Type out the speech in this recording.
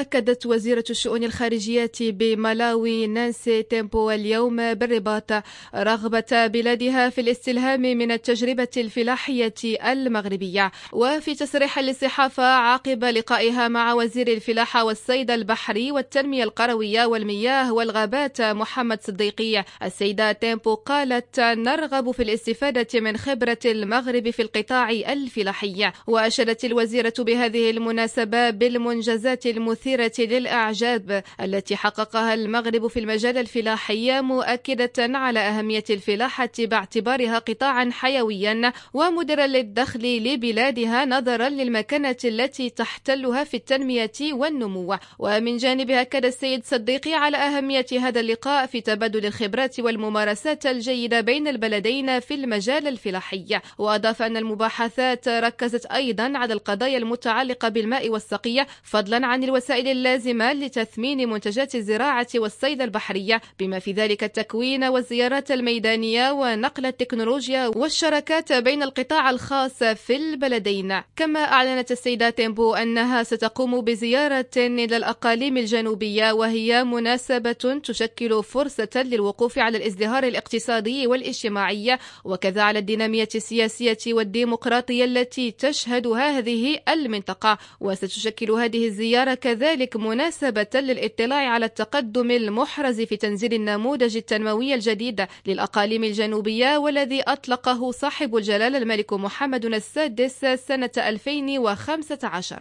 أكدت وزيرة الشؤون الخارجية بملاوي نانسي تيمبو اليوم بالرباط رغبة بلادها في الاستلهام من التجربة الفلاحية المغربية. وفي تصريح للصحافة عقب لقائها مع وزير الفلاحة والصيد البحري والتنمية القروية والمياه والغابات محمد صديقي، السيدة تيمبو قالت: نرغب في الاستفادة من خبرة المغرب في القطاع الفلاحي. وأشادت الوزيرة بهذه المناسبة بالمنجزات المثيرة للإعجاب التي حققها المغرب في المجال الفلاحي، مؤكدة على أهمية الفلاحة باعتبارها قطاعا حيويا ومدرا للدخل لبلادها نظرا للمكانة التي تحتلها في التنمية والنمو. ومن جانبه أكد السيد صديقي على أهمية هذا اللقاء في تبادل الخبرات والممارسات الجيدة بين البلدين في المجال الفلاحي. وأضاف أن المباحثات ركزت أيضا على القضايا المتعلقة بالماء والسقي، فضلا عن الوسائل اللازمة لتثمين منتجات الزراعة والصيد البحري، بما في ذلك التكوين والزيارات الميدانية ونقل التكنولوجيا والشراكات بين القطاع الخاص في البلدين. كما أعلنت السيدة تيمبو أنها ستقوم بزيارة إلى الأقاليم الجنوبية، وهي مناسبة تشكل فرصة للوقوف على الازدهار الاقتصادي والاجتماعي وكذا على الدينامية السياسية والديمقراطية التي تشهدها هذه المنطقة. وستشكل هذه الزيارة كذلك مناسبة للاطلاع على التقدم المحرز في تنزيل النموذج التنموي الجديد للأقاليم الجنوبية، والذي أطلقه صاحب الجلالة الملك محمد السادس سنة 2015.